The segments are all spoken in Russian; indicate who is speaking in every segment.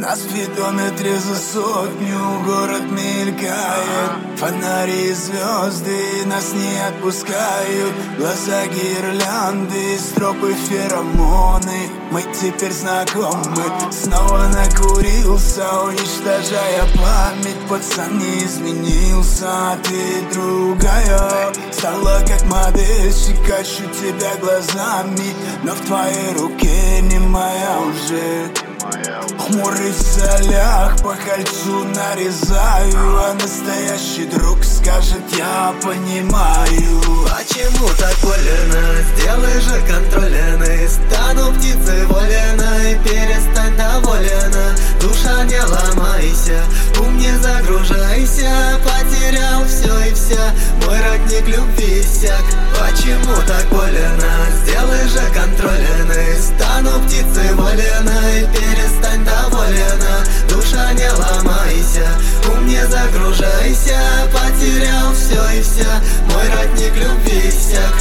Speaker 1: На спидометре за сотню город мелькает. Фонари и звезды нас не отпускают. Глаза гирлянды, стропы феромоны. Мы теперь знакомы. Снова накурился, уничтожая память. Пацан не изменился, а ты другая. Стала как модельщик, ищу тебя глазами. Но в твоей руке не моя уже. Хмурый в солях, по кольцу нарезаю. А настоящий друг скажет: я понимаю.
Speaker 2: Почему так больно? Сделай же контрольно. Стану птицей воленой, перестань доволена. Душа, не ломайся, ум не загружайся. Потерял все и вся, мой родник любви иссяк. Почему так больно? Сделай же контрольно. Стану птицей воленой, перестань доволена. Душа, не ломайся, ум не загружайся. Потерял все и вся, мой родник любви иссяк.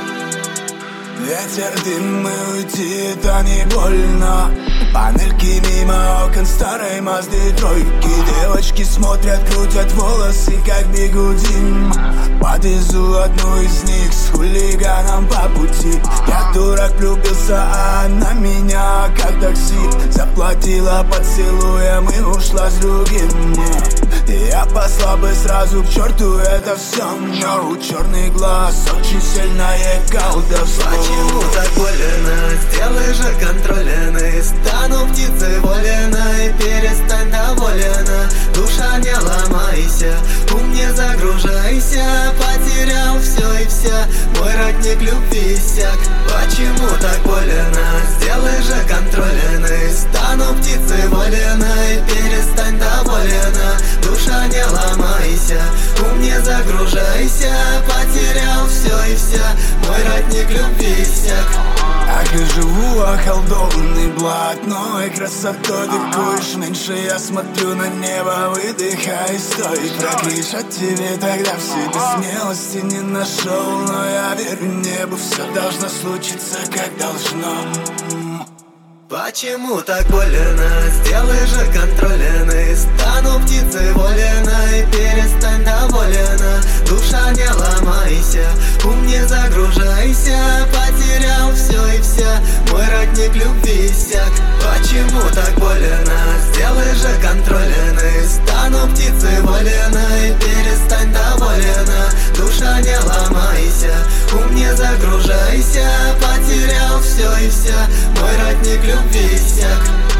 Speaker 1: Ветер, дым, мы уйти, это не больно. Панельки мимо окон старой Мазды тройки. Девочки смотрят, крутят волосы, как бигуди. Подвезу одну из них с хулиганом по пути. Я дурак влюбился, а она меня как такси. Заплатила поцелуем и ушла с другим. Я послал бы сразу к черту это все, но у черный глаз очень сильное колдовство.
Speaker 2: Почему так больно? Сделай же контрольно. Стану птицей воленой, перестань доволена. Душа, не ломайся, ум не загружайся. Потерял все и вся, мой родник любви иссяк. Почему так больно? Сделай же контрольно. Стану птицей воленой, перестань доволена. Душа, не ломайся, ум не загружайся. Потерял все и вся, мой родник любви иссяк.
Speaker 1: Так и живу околдованный блатной красотой. Дыкуешь, меньше я смотрю на небо, выдыхай, стой. Прокричать тебе тогда в себе смелости не нашел. Но я верю небу, все должно случиться как должно.
Speaker 2: Почему так больно? Сделай же контрольно. Стану птицей воленой, перестань доволена. Душа, не ломайся, ум не загружайся. Потерял все и вся, мой родник любви иссяк. Почему так больно? Сделай же контрольно. Стану птицей воленой, перестань доволена. Душа, не ломайся, ум не загружайся. Потерял все и вся, мой родник любви иссяк.